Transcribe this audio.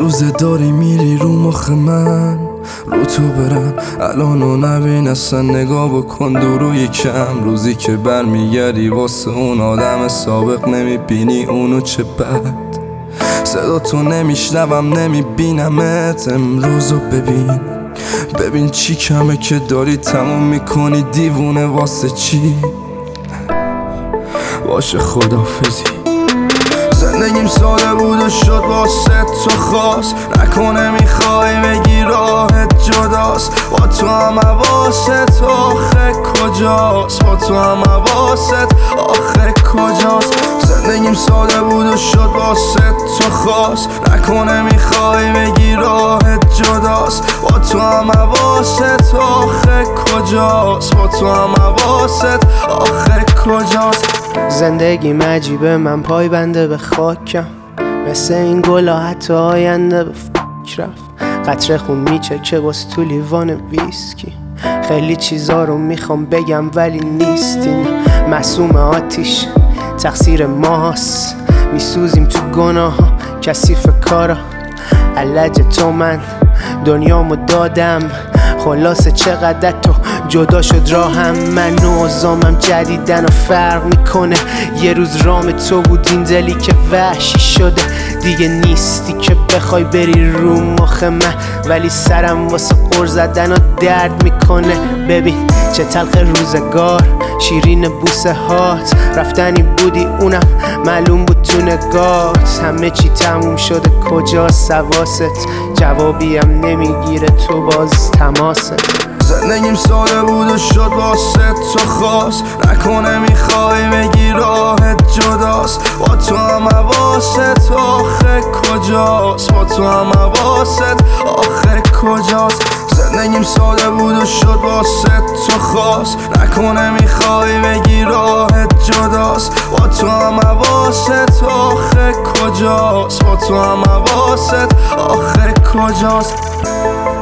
روز داری میری رو مخ من، رو تو برم الانو نبین اصلا، نگاه بکن دور و یکم. روزی که برمیگردی واسه اون آدم سابق، نمیبینی اونو چه بد. صدا تو نمیشنوم نمیبینمت، امروزو ببین ببین چی کمه که داری تموم میکنی دیوونه. واسه چی؟ باشه خدافزی. زندگیم ساده بود و شد واسه تو خاص، نکنه میخوای بگی راحت جداست. با تو هم حواست آخه کجاست، با تو هم حواست آخه کجاست. زندگیم ساده بود و شد واسه تو خاص، نکنه میخوای بگی راحت جداست. با تو هم حواست آخه کجاست، با تو هم حواست آخه کجاست. زندگیم عجیبه، من پای بنده به خاکم، مثل این گلا حتی آینده به فکر رفت. قطره خون میچکه باز تو لیوان ویسکی، خیلی چیزا رو میخوام بگم ولی نیستین. معصوم آتیش تقصیر ماست، میسوزیم تو گناه ها کثیف کارا. علج تو من دنیامو دادم، خلاصه چقدر تو جدا شد راهم. من و اوزامم جدیدن و فرق میکنه، یه روز رام تو بود این دلی که وحشی شده. دیگه نیستی که بخوای بری رو مخ من، ولی سرم واسه قر زدن و درد میکنه. ببین چه تلخ روزگار، شیرین بوسه هات، رفتنی بودی اونم معلوم بود تو نگات. همه چی تموم شده کجاست حواست، جوابیم نمیگیره تو باز تماست. زندگیم ساده بود و شد واسه تو خاص، نکنه میخوای بگی راحت جداست. با تو هم حواست آخه کجاست، با تو هم حواست آخه کجاست. زندگیم ساده بود و شد واسه تو خاص، نکنه میخوای بگی راحت جداست. با تو هم حواست آخه کجاست، با تو هم حواست آخه کجاست.